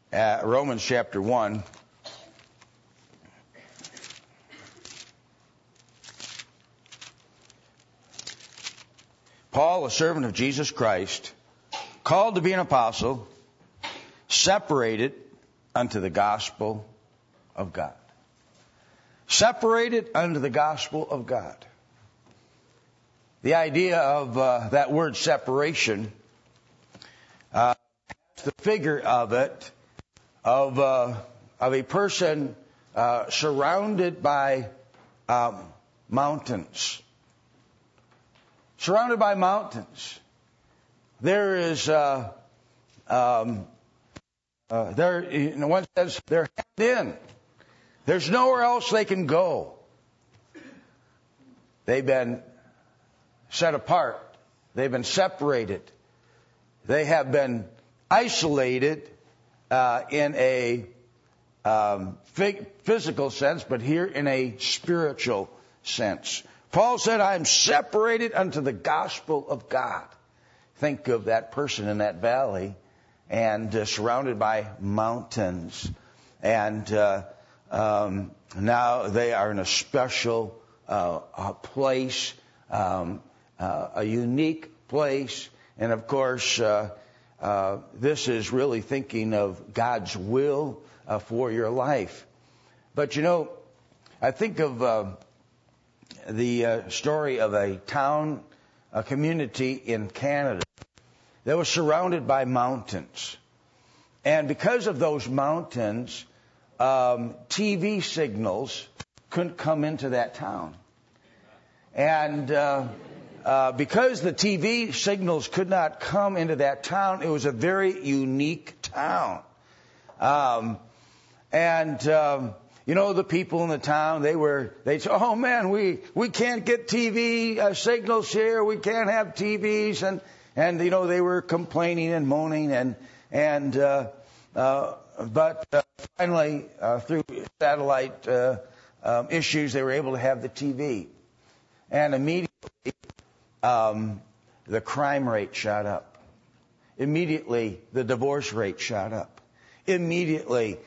Romans chapter 1. Paul, a servant of Jesus Christ, called to be an apostle, separated unto the gospel of God. Separated unto the gospel of God. The idea of that word separation, the figure of it, of a person surrounded by mountains. Surrounded by mountains. There is, one says they're hemmed in. There's nowhere else they can go. They've been set apart. They've been separated. They have been isolated in a physical sense, but here in a spiritual sense. Paul said, I am separated unto the gospel of God. Think of that person in that valley and surrounded by mountains. And now they are in a special place, a unique place. And of course, this is really thinking of God's will for your life. But you know, I think of the story of a town, a community in Canada that was surrounded by mountains. And because of those mountains, TV signals couldn't come into that town. And because the TV signals could not come into that town, it was a very unique town. You know, the people in the town, they'd say, oh man, we can't get TV signals here. We can't have TVs. And you know, they were complaining and moaning but finally, through satellite issues, they were able to have the TV. And immediately, the crime rate shot up. Immediately, the divorce rate shot up. Immediately,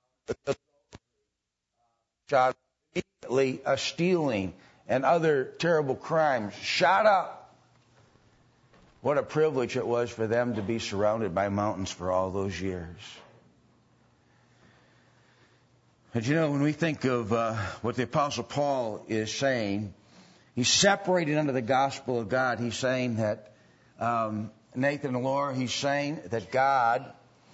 stealing and other terrible crimes shot up. What a privilege it was for them to be surrounded by mountains for all those years. But you know, when we think of what the Apostle Paul is saying, he's separated under the gospel of God. He's saying that, Nathan and Laura, he's saying that God,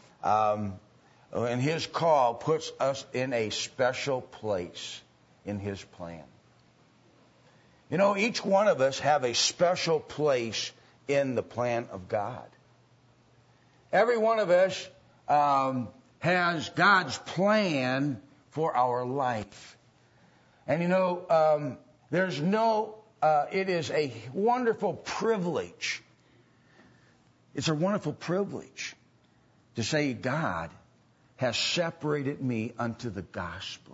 in His call, puts us in a special place in His plan. You know, each one of us have a special place in the plan of God. Every one of us has God's plan for our life. And you know, it is a wonderful privilege. It's a wonderful privilege to say God has separated me unto the gospel.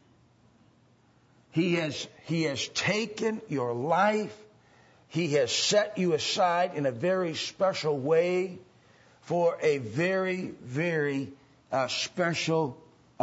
He has taken your life. He has set you aside in a very special way for a very, very special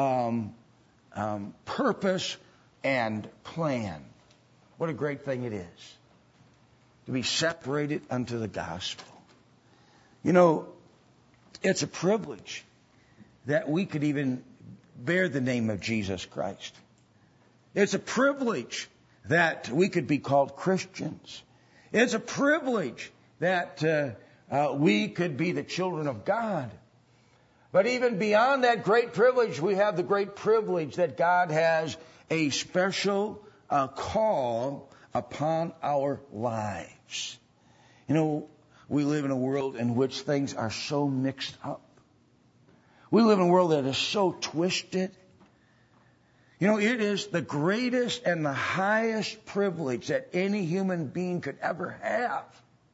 purpose and plan. What a great thing it is to be separated unto the gospel. You know, it's a privilege that we could even bear the name of Jesus Christ. It's a privilege that we could be called Christians. It's a privilege that we could be the children of God. But even beyond that great privilege, we have the great privilege that God has a special call upon our lives. You know, we live in a world in which things are so mixed up. We live in a world that is so twisted. You know, it is the greatest and the highest privilege that any human being could ever have.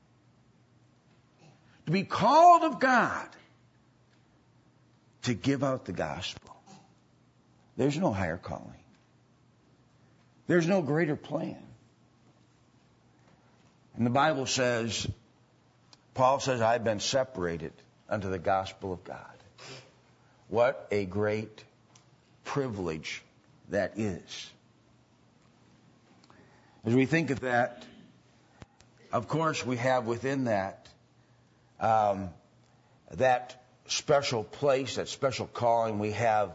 To be called of God to give out the gospel. There's no higher calling. There's no greater plan. And the Bible says, Paul says, I've been separated unto the gospel of God. What a great privilege that is. As we think of that, of course, we have within that that special place, that special calling. We have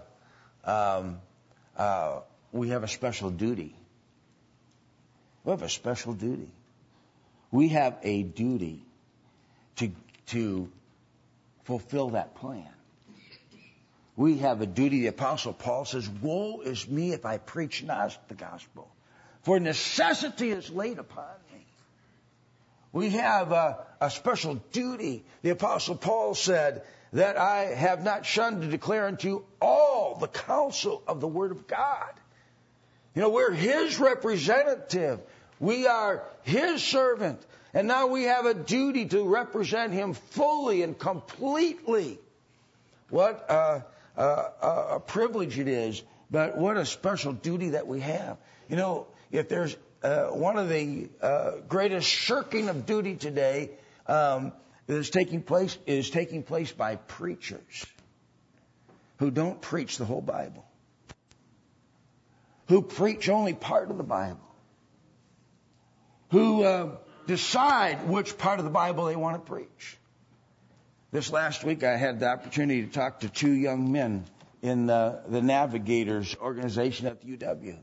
a special duty. We have a special duty. We have a duty to fulfill that plan. We have a duty. The Apostle Paul says, "Woe is me if I preach not the gospel, for necessity is laid upon me." We have a special duty. The Apostle Paul said that I have not shunned to declare unto you all the counsel of the Word of God. You know, we're His representative. We are His servant. And now we have a duty to represent Him fully and completely. What a privilege it is, but what a special duty that we have. You know, if there's one of the greatest shirking of duty today that is taking place by preachers who don't preach the whole Bible, who preach only part of the Bible, who decide which part of the Bible they want to preach. This last week I had the opportunity to talk to two young men in the Navigators organization at the UW.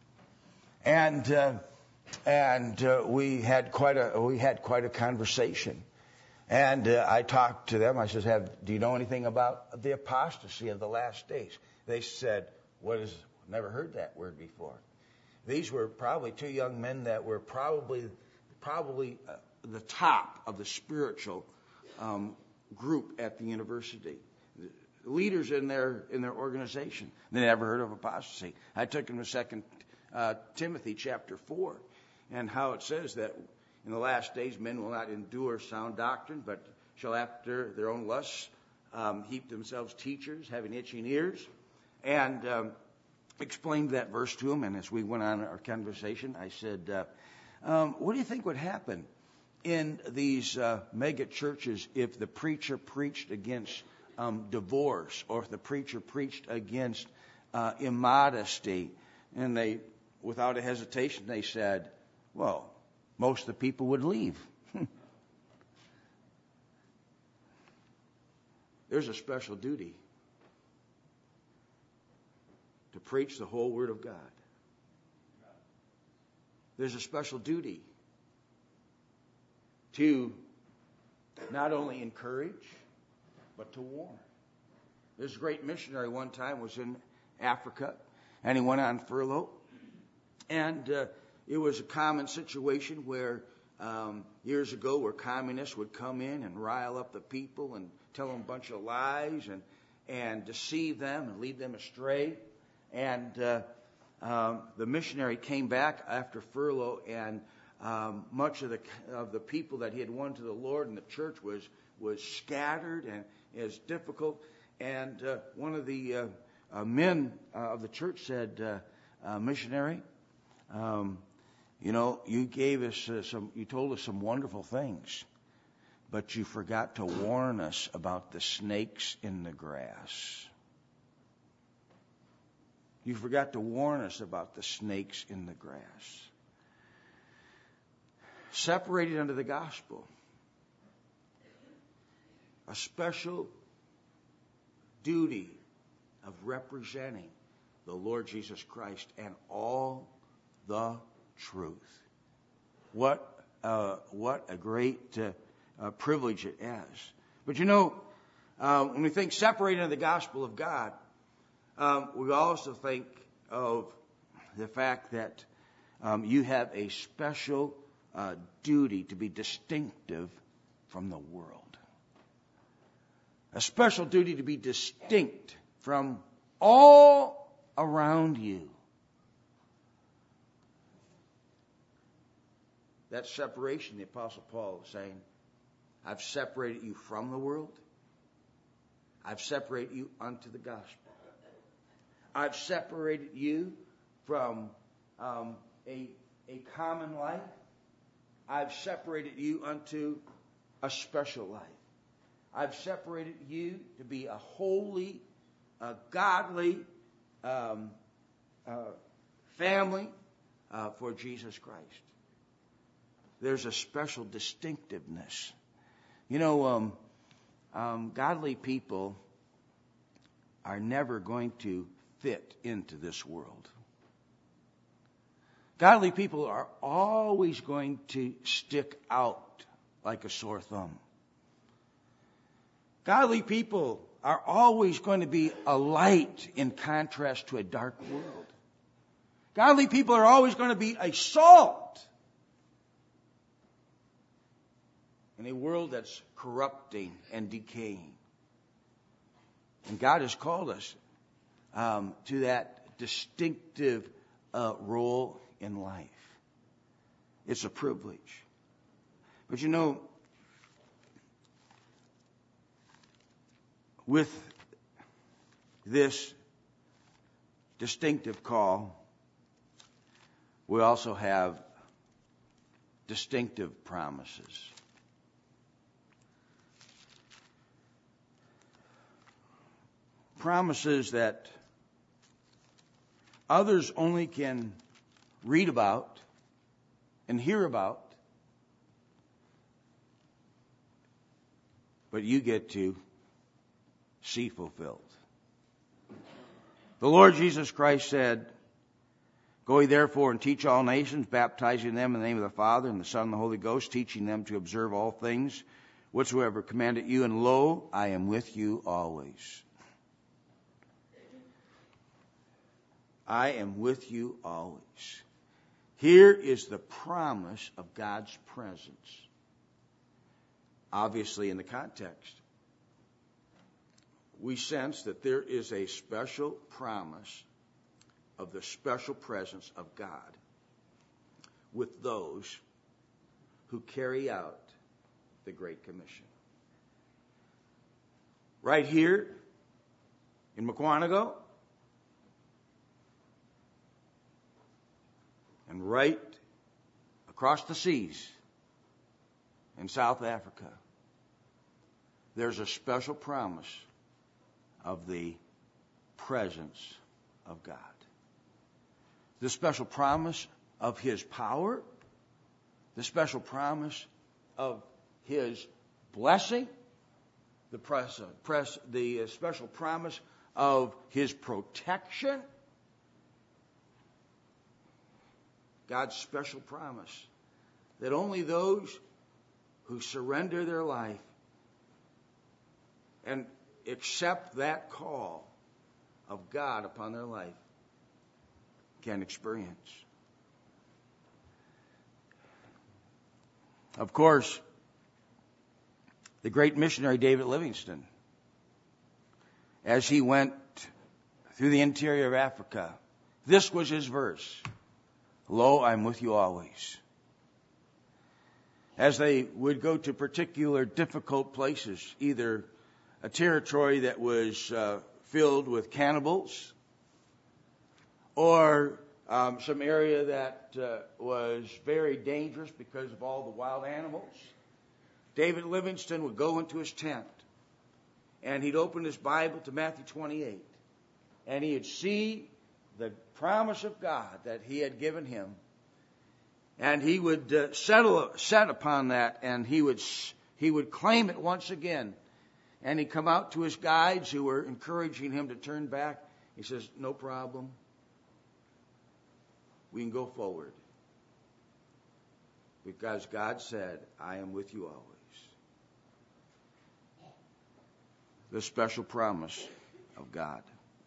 And we had quite a conversation. And I talked to them. I said, "Do you know anything about the apostasy of the last days?" They said, "Never heard that word before." These were probably two young men that were probably the top of the spiritual group at the university, leaders in their organization. They never heard of apostasy. I took them to 2 Timothy chapter 4, and how it says that in the last days men will not endure sound doctrine, but shall after their own lusts heap themselves teachers, having itching ears, and explained that verse to them. And as we went on our conversation, I said, "What do you think would happen in these mega churches if the preacher preached against divorce, or if the preacher preached against immodesty?" And they, without a hesitation, they said, "Well, most of the people would leave." There's a special duty to preach the whole Word of God. There's a special duty to not only encourage, but to warn. There's a great missionary one time was in Africa, and he went on furlough. And it was a common situation where years ago where communists would come in and rile up the people and tell them a bunch of lies and deceive them and lead them astray. And the missionary came back after furlough, and much of the people that he had won to the Lord in the church was scattered and is difficult. And one of the men of the church said, "Missionary, you gave us you told us some wonderful things, but you forgot to warn us about the snakes in the grass. You forgot to warn us about the snakes in the grass." Separated under the gospel, a special duty of representing the Lord Jesus Christ and all the truth. What a great privilege it is. But when we think separated under the gospel of God, we also think of the fact that you have a special duty to be distinctive from the world. A special duty to be distinct from all around you. That separation, the Apostle Paul is saying, I've separated you from the world. I've separated you unto the gospel. I've separated you from a common life. I've separated you unto a special life. I've separated you to be a holy a godly family for Jesus Christ. There's a special distinctiveness. You know, godly people are never going to fit into this world. Godly people are always going to stick out like a sore thumb. Godly people are always going to be a light in contrast to a dark world. Godly people are always going to be a salt in a world that's corrupting and decaying. And God has called us to that distinctive role in life. It's a privilege. But you know, with this distinctive call, we also have distinctive promises. Promises that others only can read about and hear about, but you get to see fulfilled. The Lord Jesus Christ said, "Go ye therefore and teach all nations, baptizing them in the name of the Father and the Son and the Holy Ghost, teaching them to observe all things whatsoever commanded you, and lo, I am with you always." I am with you always. Here is the promise of God's presence. Obviously, in the context, we sense that there is a special promise of the special presence of God with those who carry out the Great Commission. Right here in Mukwonago, and right across the seas in South Africa, there's a special promise of the presence of God. The special promise of His power, the special promise of His blessing, the special promise of His protection, God's special promise that only those who surrender their life and accept that call of God upon their life can experience. Of course, the great missionary David Livingstone, as he went through the interior of Africa, this was his verse: "Lo, I'm with you always." As they would go to particular difficult places, either a territory that was filled with cannibals, or some area that was very dangerous because of all the wild animals, David Livingstone would go into his tent and he'd open his Bible to Matthew 28, and he'd see the promise of God that He had given him, and he would set upon that, and he would claim it once again. And he'd come out to his guides who were encouraging him to turn back. He says, "No problem. We can go forward. Because God said, I am with you always." The special promise of God.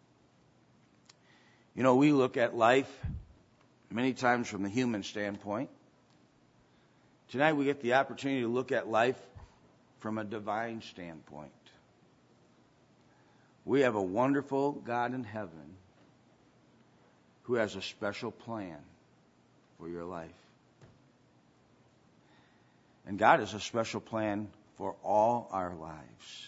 You know, we look at life many times from the human standpoint. Tonight we get the opportunity to look at life from a divine standpoint. We have a wonderful God in heaven who has a special plan for your life. And God has a special plan for all our lives.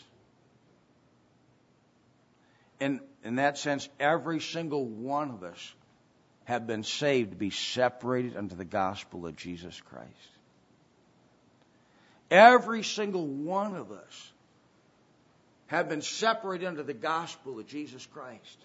And in that sense, every single one of us have been saved to be separated unto the gospel of Jesus Christ. Every single one of us have been separated unto the gospel of Jesus Christ,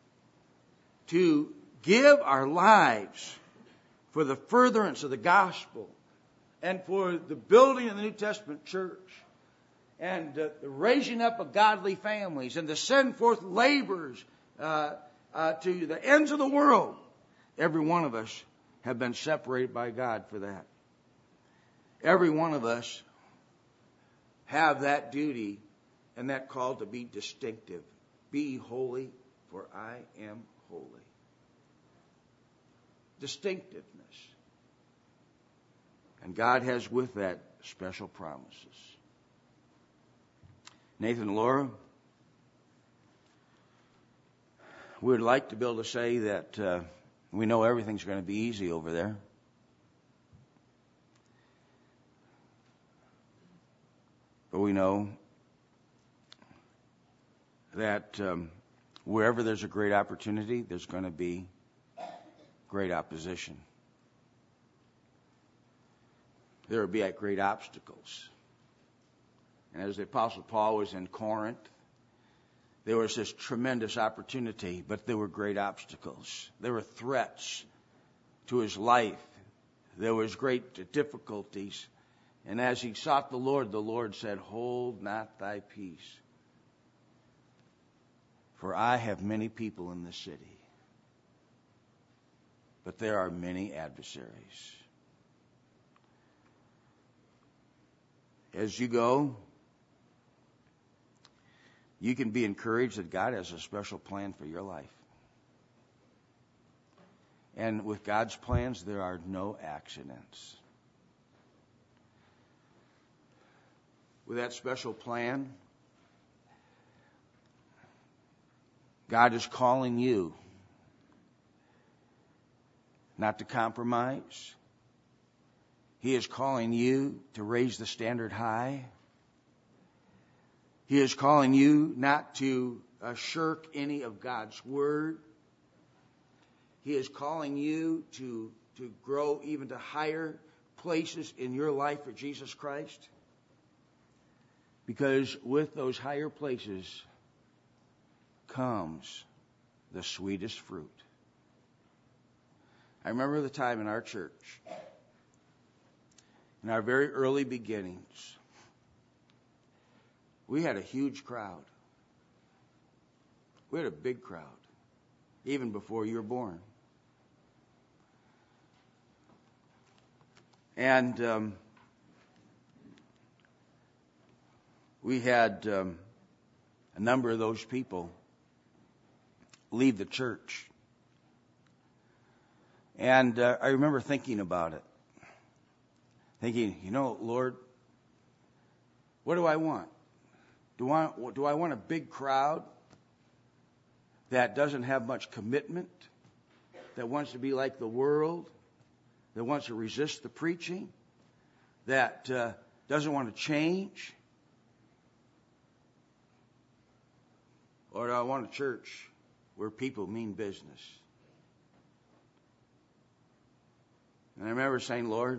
to give our lives for the furtherance of the gospel and for the building of the New Testament church and the raising up of godly families and to send forth laborers to the ends of the world. Every one of us have been separated by God for that. Every one of us have that duty and that call to be distinctive. Be holy, for I am holy. Distinctiveness. And God has with that special promises. Nathan and Laura, we would like to be able to say that we know everything's going to be easy over there. But we know that wherever there's a great opportunity, there's going to be great opposition. There will be great obstacles. And as the Apostle Paul was in Corinth, there was this tremendous opportunity, but there were great obstacles. There were threats to his life. There was great difficulties. And as he sought the Lord said, "Hold not thy peace, for I have many people in this city, but there are many adversaries." As you go, you can be encouraged that God has a special plan for your life. And with God's plans, there are no accidents. With that special plan, God is calling you not to compromise. He is calling you to raise the standard high. He is calling you not to shirk any of God's word. He is calling you to grow even to higher places in your life for Jesus Christ. Because with those higher places comes the sweetest fruit. I remember the time in our church, in our very early beginnings, we had a huge crowd. We had a big crowd, even before you were born. And we had a number of those people leave the church. And I remember thinking about it. Thinking, Lord, what do I want? Do I want a big crowd that doesn't have much commitment, that wants to be like the world, that wants to resist the preaching, that doesn't want to change? Or do I want a church where people mean business? And I remember saying, Lord,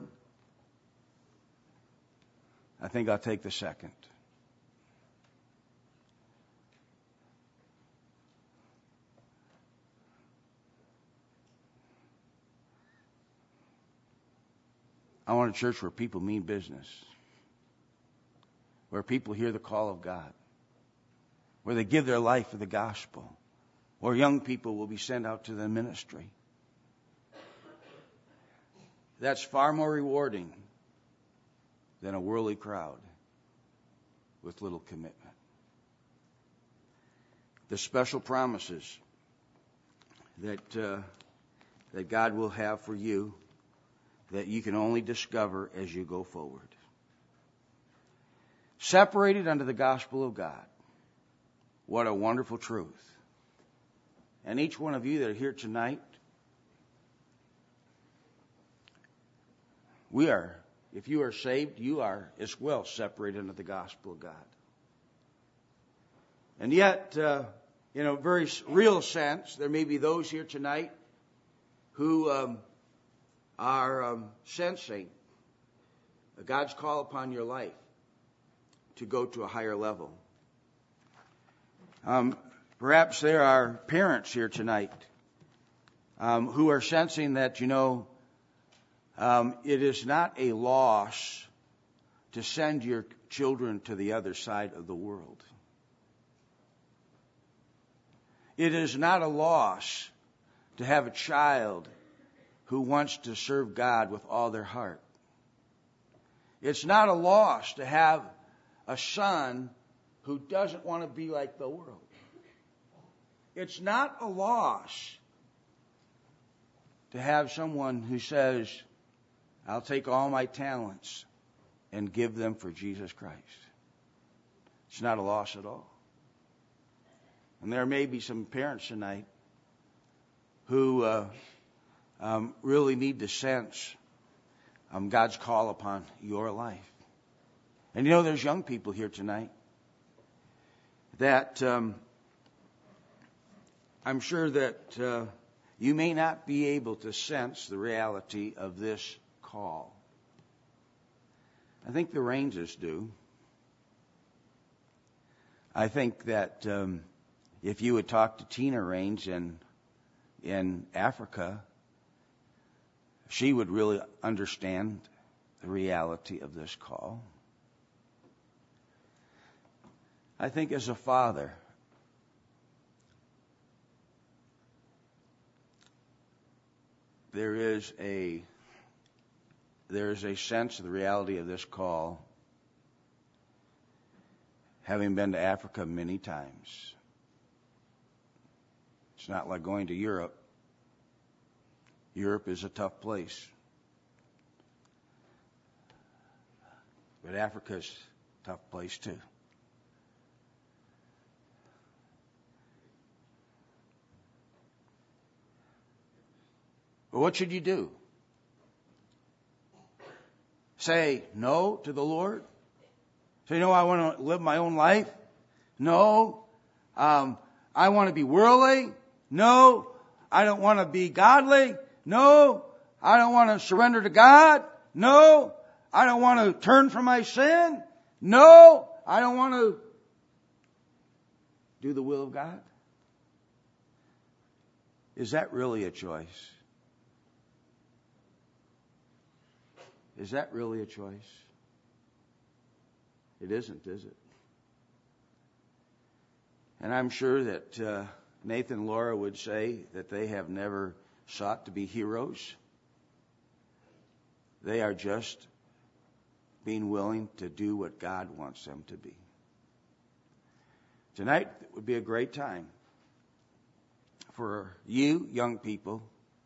I think I'll take the second. I want a church where people mean business, where people hear the call of God, where they give their life for the gospel, where young people will be sent out to the ministry. That's far more rewarding than a worldly crowd with little commitment. The special promises that God will have for you that you can only discover as you go forward. Separated under the gospel of God. What a wonderful truth. And each one of you that are here tonight, if you are saved, you are as well separated under the gospel of God. And yet, in a very real sense, there may be those here tonight who are sensing God's call upon your life to go to a higher level. Perhaps there are parents here tonight who are sensing that, it is not a loss to send your children to the other side of the world. It is not a loss to have a child who wants to serve God with all their heart. It's not a loss to have a son who doesn't want to be like the world. It's not a loss to have someone who says, I'll take all my talents and give them for Jesus Christ. It's not a loss at all. And there may be some parents tonight who really need to sense God's call upon your life. And there's young people here tonight that I'm sure that you may not be able to sense the reality of this call. I think the Ranges do. I think that if you would talk to Tina Range in Africa, she would really understand the reality of this call. I think as a father, there is a sense of the reality of this call, having been to Africa many times. It's not like going to Europe. Europe is a tough place. But Africa's a tough place too. But what should you do? Say no to the Lord? Say, no, I want to live my own life? No. I want to be worldly? No. I don't want to be godly? No. I don't want to surrender to God? No. I don't want to turn from my sin? No. I don't want to do the will of God? Is that really a choice? Is that really a choice? It isn't, is it? And I'm sure that Nathan and Laura would say that they have never sought to be heroes. They are just being willing to do what God wants them to be. Tonight would be a great time for you, young people,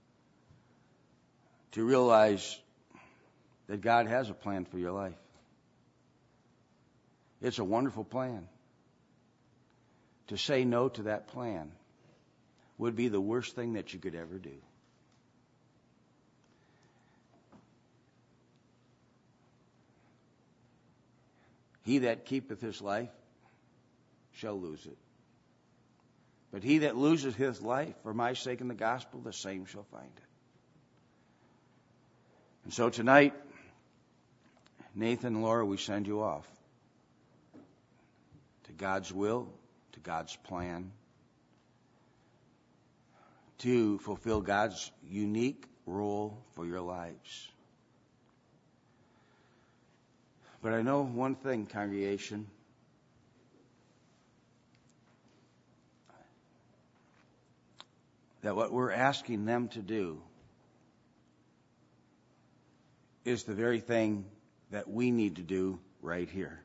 to realize that God has a plan for your life. It's a wonderful plan. To say no to that plan would be the worst thing that you could ever do. He that keepeth his life shall lose it. But he that loseth his life for my sake and the gospel, the same shall find it. And so tonight, Nathan and Laura, we send you off to God's will, to God's plan, to fulfill God's unique role for your lives. But I know one thing, congregation. That what we're asking them to do is the very thing that we need to do right here.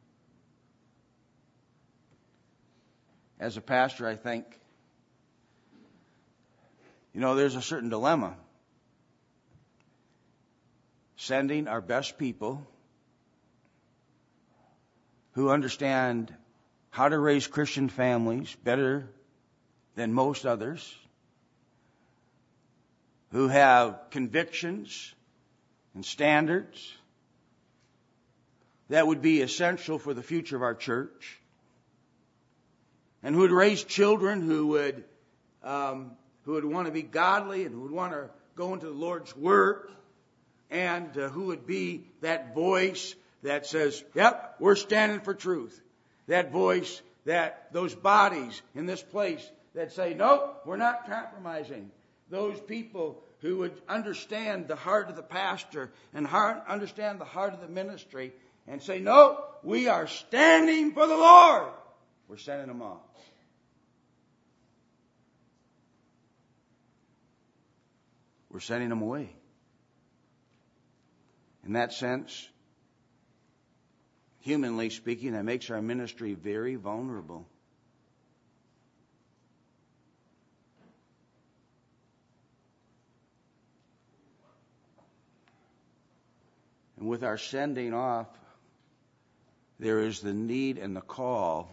As a pastor, I think, there's a certain dilemma. Sending our best people who understand how to raise Christian families better than most others, who have convictions and standards that would be essential for the future of our church, and who would raise children who would want to be godly and who would want to go into the Lord's work, and who would be that voice that says, yep, we're standing for truth. That voice that those bodies in this place that say, nope, we're not compromising. Those people who would understand the heart of the pastor and understand the heart of the ministry and say, no, we are standing for the Lord. We're sending them off. We're sending them away. In that sense, humanly speaking, that makes our ministry very vulnerable. And with our sending off, there is the need and the call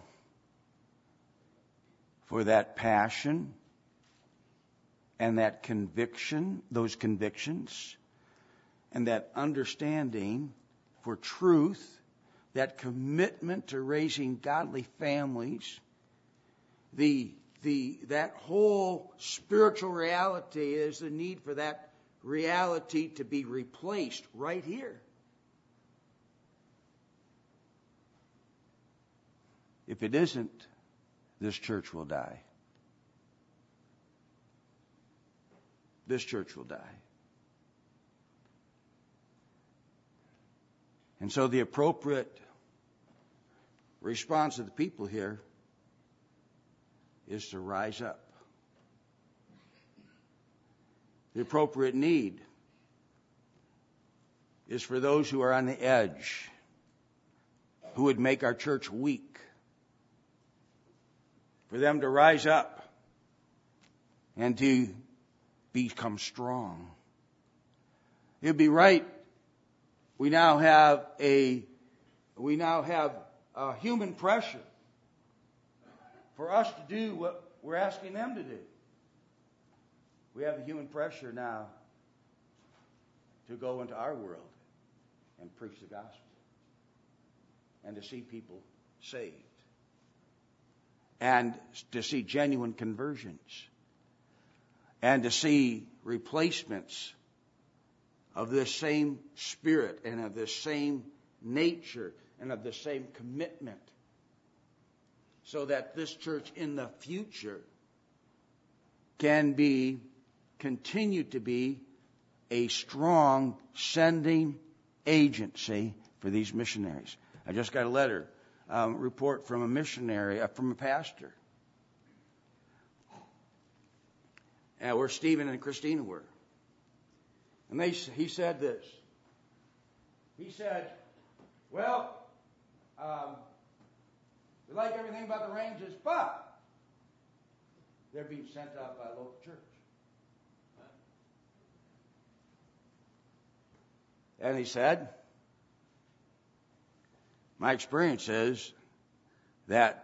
for that passion and that conviction, those convictions, and that understanding for truth, that commitment to raising godly families, that whole spiritual reality is the need for that reality to be replaced right here. If it isn't, this church will die. This church will die. And so the appropriate response of the people here is to rise up. The appropriate need is for those who are on the edge, who would make our church weak, for them to rise up and to become strong. It would be right. We now have human pressure for us to do what we're asking them to do. We have the human pressure now to go into our world and preach the gospel and to see people saved and to see genuine conversions and to see replacements of this same spirit and of this same nature and of the same commitment, so that this church in the future can continue to be a strong sending agency for these missionaries. I just got a letter report from a missionary, from a pastor, where Stephen and Christina were. And he said this. He said, well, we like everything about the Rangers, but they're being sent out by a local church. And he said, my experience is that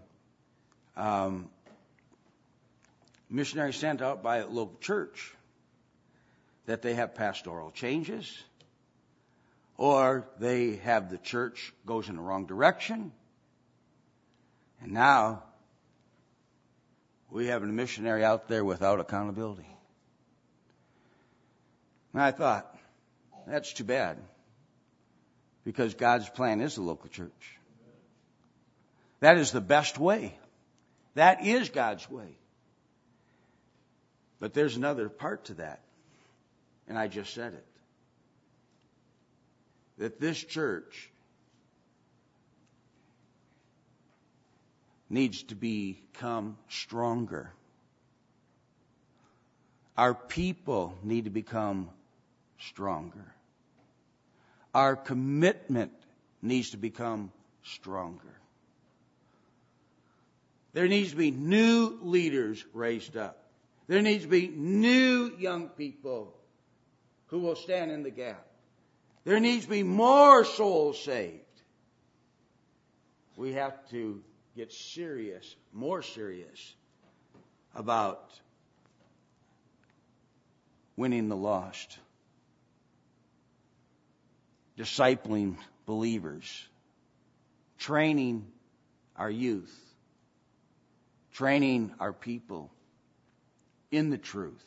missionaries sent out by a local church, that they have pastoral changes, or they have the church goes in the wrong direction, and now we have a missionary out there without accountability. And I thought, that's too bad, because God's plan is the local church. That is the best way. That is God's way. But there's another part to that, and I just said it. That this church needs to become stronger. Our people need to become stronger. Our commitment needs to become stronger. There needs to be new leaders raised up. There needs to be new young people who will stand in the gap. There needs to be more souls saved. We have to get serious, more serious, about winning the lost, discipling believers, training our youth, training our people in the truth.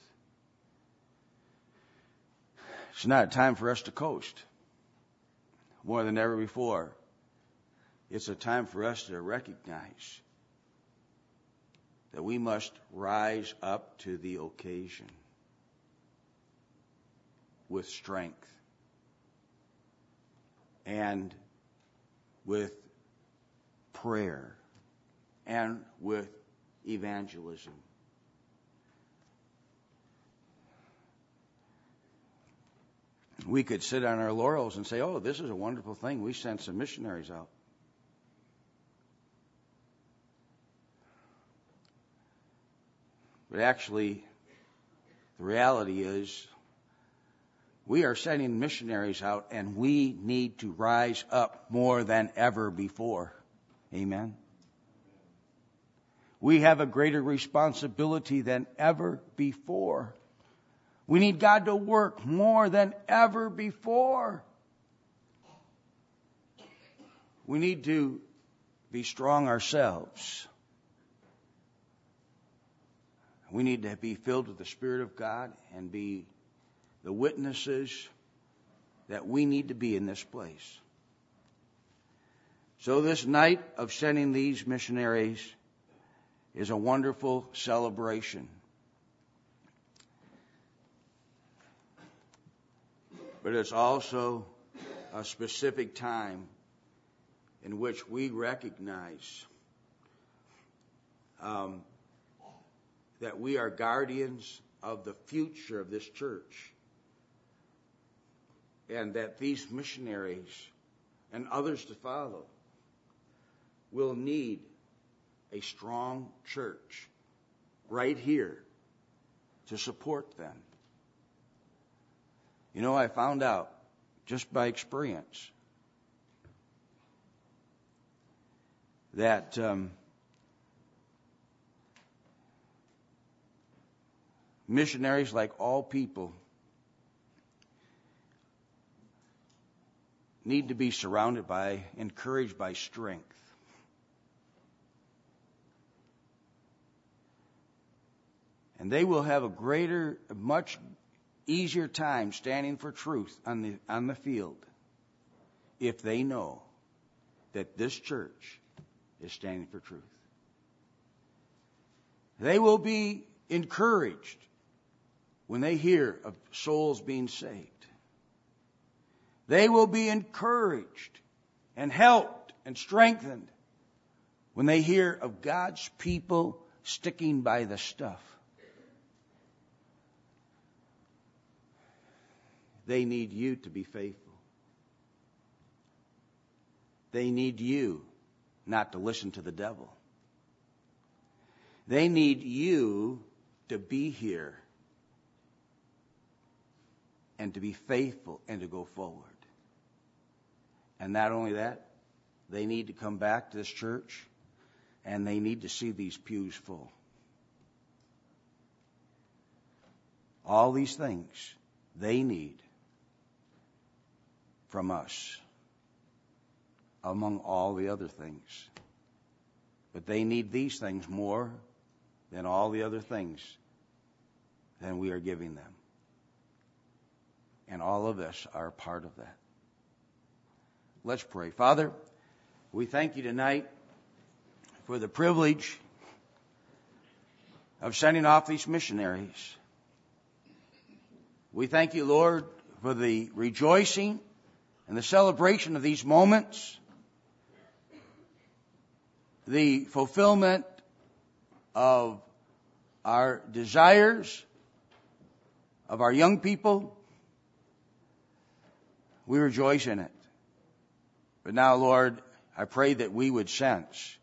It's not a time for us to coast. More than ever before, it's a time for us to recognize that we must rise up to the occasion with strength and with prayer and with evangelism. We could sit on our laurels and say, oh, this is a wonderful thing. We sent some missionaries out. But actually, the reality is we are sending missionaries out, and we need to rise up more than ever before. Amen. We have a greater responsibility than ever before. We need God to work more than ever before. We need to be strong ourselves. We need to be filled with the Spirit of God and be the witnesses that we need to be in this place. So this night of sending these missionaries is a wonderful celebration. But it's also a specific time in which we recognize that we are guardians of the future of this church, and that these missionaries and others to follow will need a strong church right here to support them. You know, I found out just by experience that missionaries, like all people, need to be surrounded by, encouraged by strength. And they will have a much easier time standing for truth on the field if they know that this church is standing for truth. They will be encouraged when they hear of souls being saved. They will be encouraged and helped and strengthened when they hear of God's people sticking by the stuff. They need you to be faithful. They need you not to listen to the devil. They need you to be here and to be faithful and to go forward. And not only that, they need to come back to this church and they need to see these pews full. All these things they need from us, among all the other things. But they need these things more than all the other things than we are giving them. And all of us are a part of that. Let's pray. Father, we thank you tonight for the privilege of sending off these missionaries. We thank you, Lord, for the rejoicing and the celebration of these moments, the fulfillment of our desires, of our young people. We rejoice in it. But now, Lord, I pray that we would sense,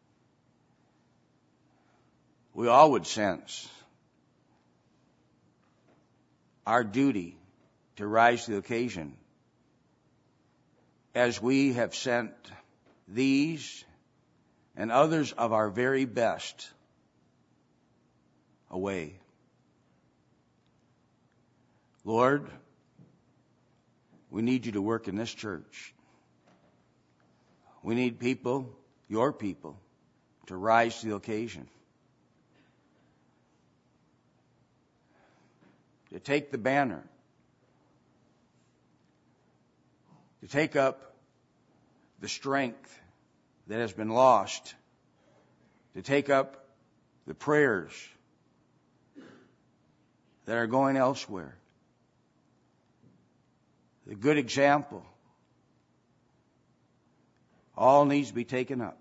we all would sense our duty to rise to the occasion as we have sent these and others of our very best away. Lord, we need you to work in this church. We need people, your people, to rise to the occasion. To take the banner. To take up the strength that has been lost, to take up the prayers that are going elsewhere. The good example all needs to be taken up.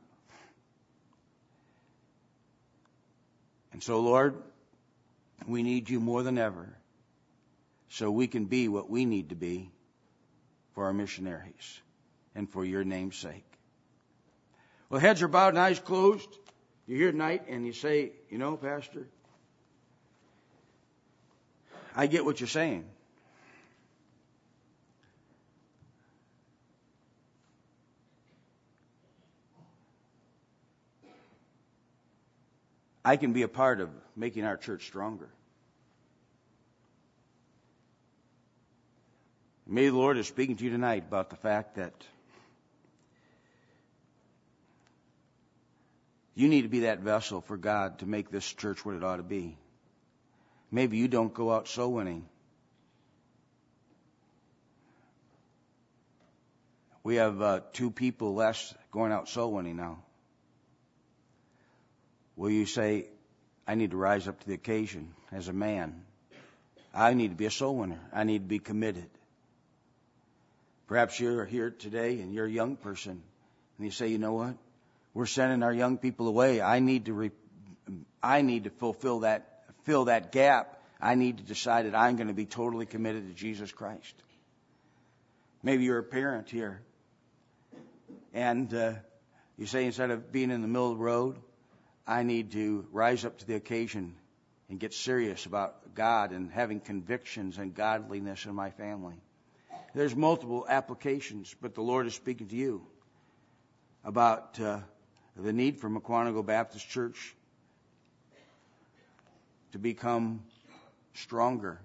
And so, Lord, we need you more than ever so we can be what we need to be for our missionaries and for your name's sake. Well, heads are bowed and eyes closed. You're here tonight and you say, you know, Pastor, I get what you're saying. I can be a part of making our church stronger. Maybe the Lord is speaking to you tonight about the fact that you need to be that vessel for God to make this church what it ought to be. Maybe you don't go out soul winning. We have 2 people less going out soul winning now. Will you say, I need to rise up to the occasion as a man? I need to be a soul winner. I need to be committed. Perhaps you're here today and you're a young person and you say, you know what? We're sending our young people away. I need to fill that gap. I need to decide that I'm going to be totally committed to Jesus Christ. Maybe you're a parent here and you say, instead of being in the middle of the road, I need to rise up to the occasion and get serious about God and having convictions and godliness in my family. There's multiple applications, but the Lord is speaking to you about the need for Mukwonago Baptist Church to become stronger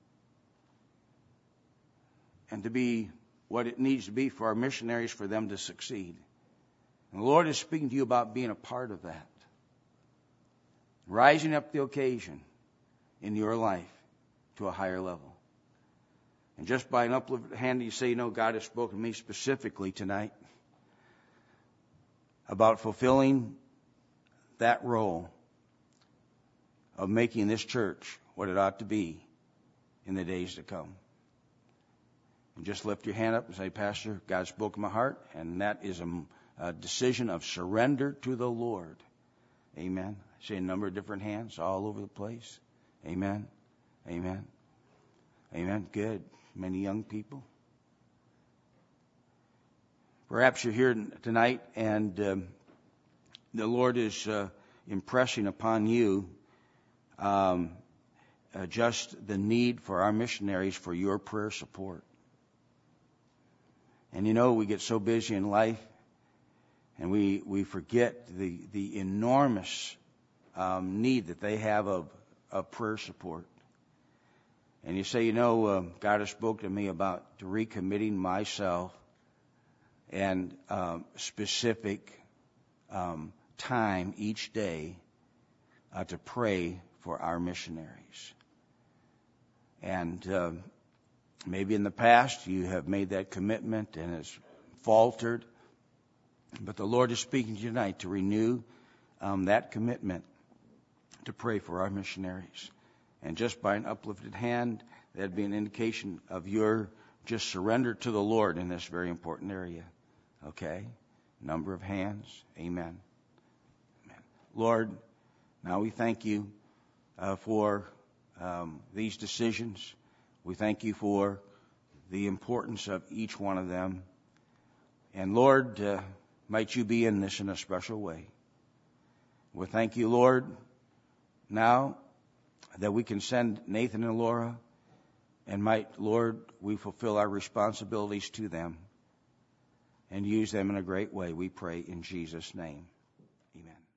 and to be what it needs to be for our missionaries, for them to succeed. And the Lord is speaking to you about being a part of that. Rising up the occasion in your life to a higher level. And just by an uplifted hand, you say, you know, God has spoken to me specifically tonight about fulfilling that role of making this church what it ought to be in the days to come. And just lift your hand up and say, Pastor, God spoke in my heart, and that is a decision of surrender to the Lord. Amen. I see a number of different hands all over the place. Amen. Amen. Amen. Good. Many young people. Perhaps you're here tonight and the Lord is impressing upon you just the need for our missionaries for your prayer support. And you know, we get so busy in life and we forget the enormous need that they have of prayer support. And you say, you know, God has spoken to me about recommitting myself and specific time each day to pray for our missionaries. And maybe in the past you have made that commitment and it's faltered. But the Lord is speaking to you tonight to renew that commitment to pray for our missionaries. And just by an uplifted hand, that'd be an indication of your just surrender to the Lord in this very important area. Okay? Number of hands. Amen. Amen. Lord, now we thank you for these decisions. We thank you for the importance of each one of them. And Lord, might you be in this in a special way. We thank you, Lord, now that we can send Nathan and Laura, and might, Lord, we fulfill our responsibilities to them and use them in a great way. We pray in Jesus' name. Amen.